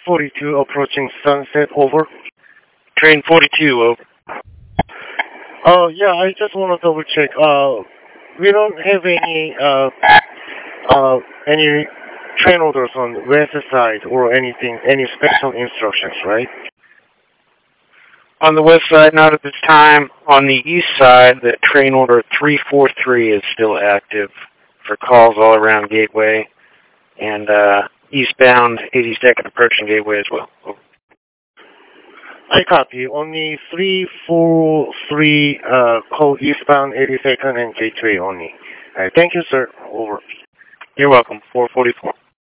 42 approaching Sunset, over. Train 42, over. Yeah, I just want to double check. We don't have any train orders on west side or anything, any special instructions, right? On the west side, not at this time. On the east side, the train order 343 is still active for calls all around Gateway and eastbound 82nd approaching Gateway as well. Over. I copy. Only 343 call eastbound 82nd and Gateway only. Thank you, sir. Over. You're welcome. 444.